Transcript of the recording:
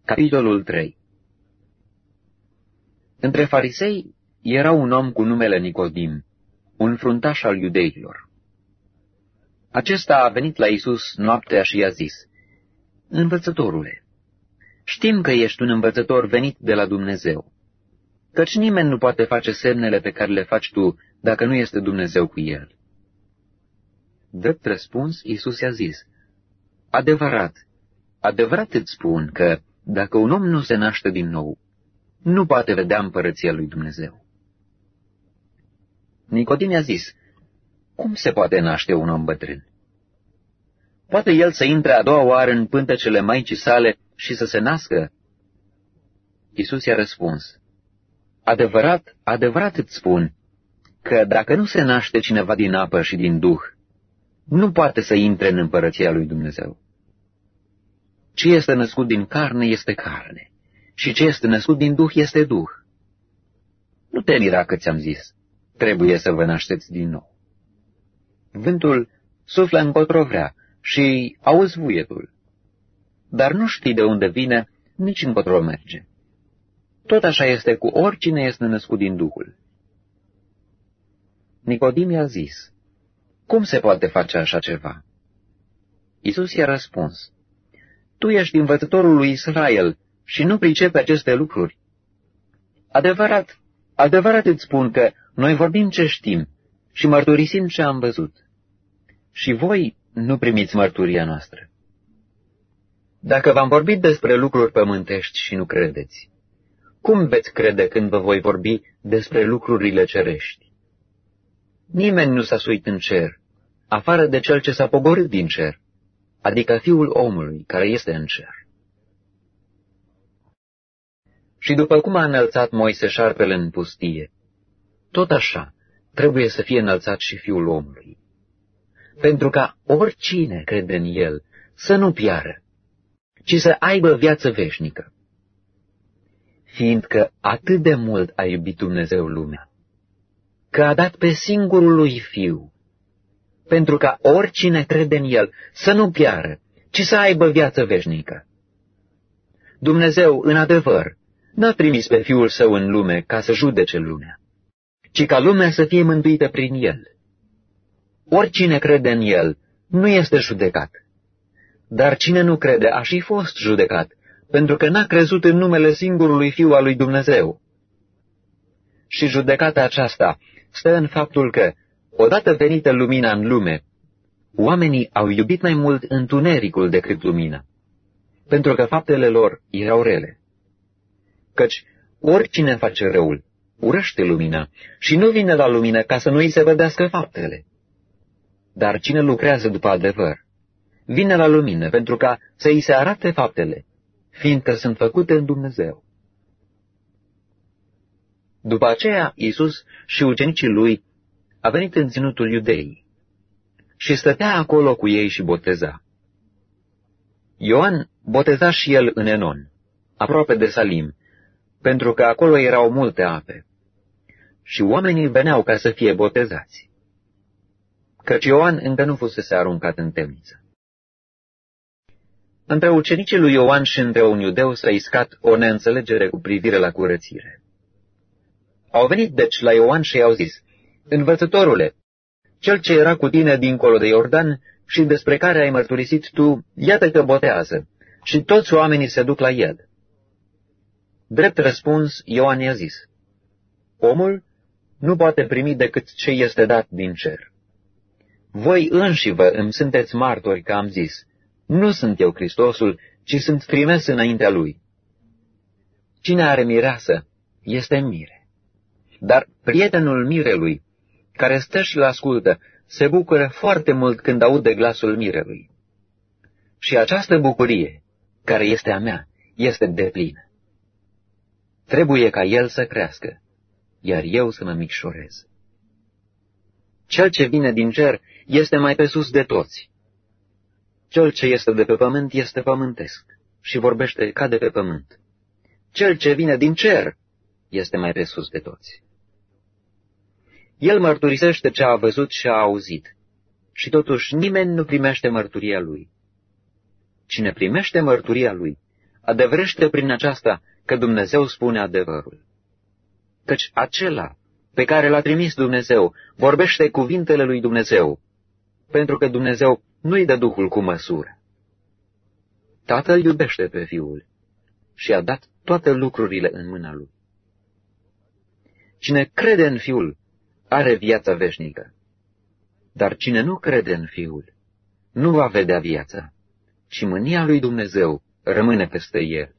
Capitolul 3. Între farisei era un om cu numele Nicodim, un fruntaș al iudeilor. Acesta a venit la Iisus noaptea și i-a zis: Învățătorule, știm că ești un învățător venit de la Dumnezeu, căci nimeni nu poate face semnele pe care le faci tu dacă nu este Dumnezeu cu el. Drept răspuns, Iisus i-a zis: Adevărat, adevărat îți spun că dacă un om nu se naște din nou, nu poate vedea împărăția lui Dumnezeu. Nicodim i-a zis: Cum se poate naște un om bătrân? Poate el să intre a doua oară în pântecele maicii sale și să se nască? Iisus i-a răspuns: Adevărat, adevărat îți spun că dacă nu se naște cineva din apă și din Duh, nu poate să intre în împărăția lui Dumnezeu. Ce este născut din carne este carne, și ce este născut din Duh este Duh. Nu te mira că ți-am zis: trebuie să vă nașteți din nou. Vântul suflă încotro vrea și auzi vuietul, dar nu știi de unde vine, nici încotro merge. Tot așa este cu oricine este născut din Duhul. Nicodim i-a zis: Cum se poate face așa ceva? Iisus i-a răspuns: Tu ești învățătorul lui Israel și nu pricepi aceste lucruri. Adevărat, adevărat îți spun că noi vorbim ce știm și mărturisim ce am văzut. Și voi nu primiți mărturia noastră. Dacă v-am vorbit despre lucruri pământești și nu credeți, cum veți crede când vă voi vorbi despre lucrurile cerești? Nimeni nu s-a suit în cer, afară de cel ce s-a pogorât din cer, adică Fiul omului care este în cer. Și după cum a înălțat Moise șarpele în pustie, tot așa trebuie să fie înălțat și Fiul omului, pentru ca oricine crede în el să nu piară, ci să aibă viață veșnică. Fiindcă atât de mult a iubit Dumnezeu lumea, că a dat pe singurul lui Fiu, pentru ca oricine crede în el să nu piară, ci să aibă viață veșnică. Dumnezeu, în adevăr, n-a trimis pe Fiul Său în lume ca să judece lumea, ci ca lumea să fie mântuită prin el. Oricine crede în el nu este judecat, dar cine nu crede a și fost judecat, pentru că n-a crezut în numele singurului Fiu al lui Dumnezeu. Și judecata aceasta stă în faptul că, odată venită lumina în lume, oamenii au iubit mai mult întunericul decât lumina, pentru că faptele lor erau rele. Căci oricine face răul urăște lumina și nu vine la lumină ca să nu îi se vedească faptele. Dar cine lucrează după adevăr vine la lumină pentru ca să îi se arate faptele, fiindcă sunt făcute în Dumnezeu. După aceea, Iisus și ucenicii lui a venit în ținutul Iudeii și stătea acolo cu ei și boteza. Ioan boteza și el în Enon, aproape de Salim, pentru că acolo erau multe ape, și oamenii veneau ca să fie botezați, căci Ioan încă nu fusese aruncat în temniță. Între ucenicii lui Ioan și între un iudeu s-a iscat o neînțelegere cu privire la curățire. Au venit deci la Ioan și i-au zis: Învățătorule, cel ce era cu tine dincolo de Iordan și despre care ai mărturisit tu, iată că botează, și toți oamenii se duc la el. Drept răspuns, Ioan i-a zis: Omul nu poate primi decât ce este dat din cer. Voi înșivă îmi sunteți martori că am zis: Nu sunt eu Hristosul, ci sunt trimis înaintea lui. Cine are mireasă este mire. Dar prietenul mirelui, care stă și-l ascultă, se bucură foarte mult când aude glasul mirelui. Și această bucurie, care este a mea, este deplină. Trebuie ca el să crească, iar eu să mă micșorez. Cel ce vine din cer este mai pe sus de toți. Cel ce este de pe pământ este pământesc și vorbește ca de pe pământ. Cel ce vine din cer este mai pe sus de toți. El mărturisește ce a văzut și a auzit, și totuși nimeni nu primește mărturia lui. Cine primește mărturia lui, adevărește prin aceasta că Dumnezeu spune adevărul. Căci acela pe care l-a trimis Dumnezeu vorbește cuvintele lui Dumnezeu, pentru că Dumnezeu nu-i dă Duhul cu măsură. Tatăl iubește pe Fiul și a dat toate lucrurile în mâna Lui. Cine crede în Fiul are viața veșnică, dar cine nu crede în Fiul nu va vedea viața, și mânia lui Dumnezeu rămâne peste el.